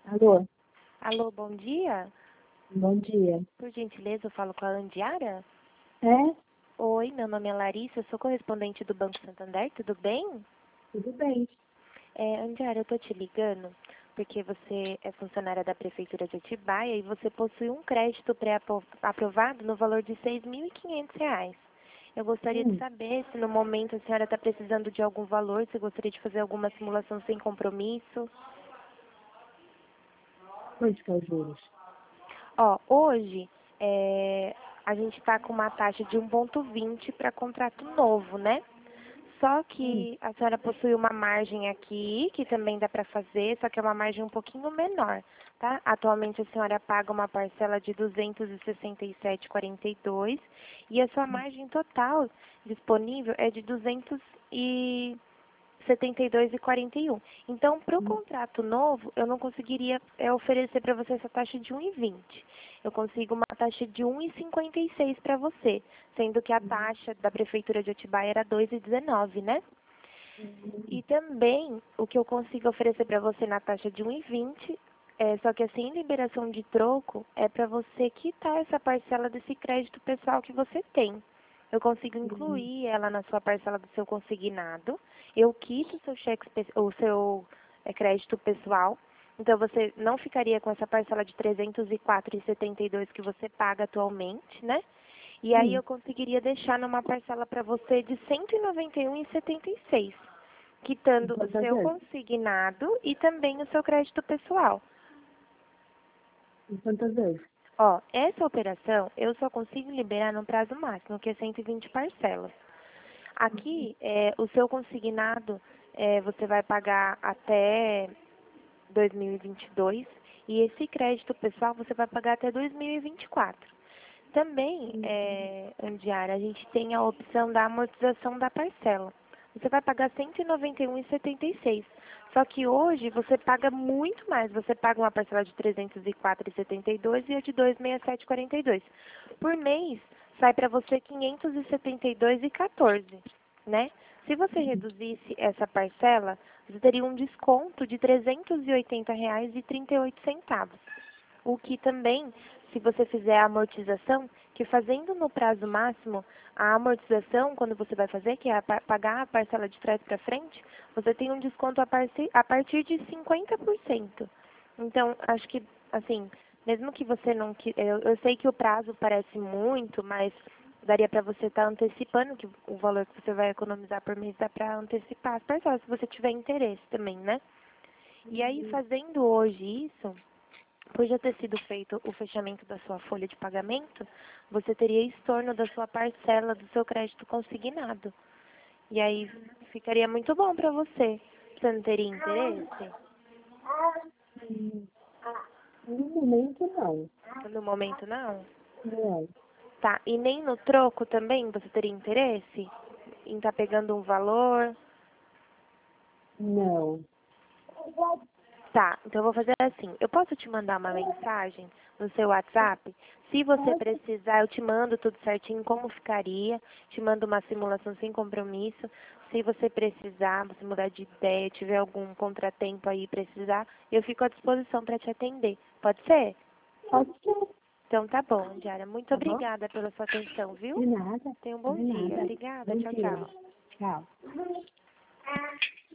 Alô, Alô, bom dia. bom dia. Por gentileza, eu falo com a Andiara? É, Oi, meu nome é Larissa, eu sou correspondente do Banco Santander, tudo bem? tudo bem. Andiara, eu tô te ligando porque você é funcionária da Prefeitura de Atibaia e você possui um crédito pré-aprovado no valor de R$ 6.500. Eu gostaria de Hum, saber se no momento a senhora está precisando de algum valor, se gostaria de fazer alguma simulação sem compromisso. quanto que é os juros? Hoje a gente está com uma taxa de 1,20 para contrato novo, né? Só Hum, que a senhora possui uma margem aqui, que também dá para fazer, só que é uma margem um pouquinho menor, tá? Atualmente a senhora paga uma parcela de R$ 267,42 e a sua margem total disponível é de 72,41. Então, para o hum, contrato novo, eu não conseguiria oferecer para você essa taxa de 1,20. Eu consigo uma taxa de 1,56 para você, sendo que a taxa da Prefeitura de Atibaia era 2,19, né? E também, o que eu consigo oferecer para você na taxa de 1,20, só que assim, liberação de troco, é para você quitar essa parcela desse crédito pessoal que você tem. Eu consigo incluir ela na sua parcela do seu consignado, eu quito o seu o seu crédito pessoal, então você não ficaria com essa parcela de R$ 304,72 que você paga atualmente, né? E aí hum. eu conseguiria deixar numa parcela para você de R$ 191,76, E quitando o quantas seu vezes? consignado e também o seu crédito pessoal. E quantas vezes? Essa operação eu só consigo liberar no prazo máximo, que é 120 parcelas. Aqui, o seu consignado, você vai pagar até 2022 e esse crédito pessoal você vai pagar até 2024. Também, Andiara, a gente tem a opção da amortização da parcela. Você vai pagar R$ 191,76. Só que hoje você paga muito mais. Você paga uma parcela de R$ 304,72 e a de R$ 267,42. Por mês, sai para você R$ 572,14, né? Se você reduzisse essa parcela, você teria um desconto de R$ 380,38. O que também, se você fizer a amortização, que fazendo no prazo máximo, a amortização, quando você vai fazer, que é pagar a parcela de trás para frente, você tem um desconto a partir de 50%. Então, acho que, assim, mesmo que você não... Eu sei que o prazo parece muito, mas daria para você estar antecipando que o valor que você vai economizar por mês dá para antecipar as parcelas, se você tiver interesse também, né? E aí, fazendo hoje isso, por já ter sido feito o fechamento da sua folha de pagamento, você teria estorno da sua parcela do seu crédito consignado. E aí ficaria muito bom para você. Você não teria interesse? Hum, No momento, não. No momento, não? Não. Tá, e nem no troco também você teria interesse? Em estar pegando um valor? Não. Tá, então eu vou fazer assim. Eu posso te mandar uma mensagem no seu WhatsApp? Se você Pode? precisar, eu te mando tudo certinho, como ficaria. Te mando uma simulação sem compromisso. Se você precisar, você mudar de ideia, tiver algum contratempo aí e precisar, eu fico à disposição para te atender. Pode ser? Pode ser. Então tá bom, Diara. Muito Tá bom? obrigada pela sua atenção, viu? De nada. Tenha um bom De dia. nada. Obrigada. Bom Tchau, dia. tchau. Tchau.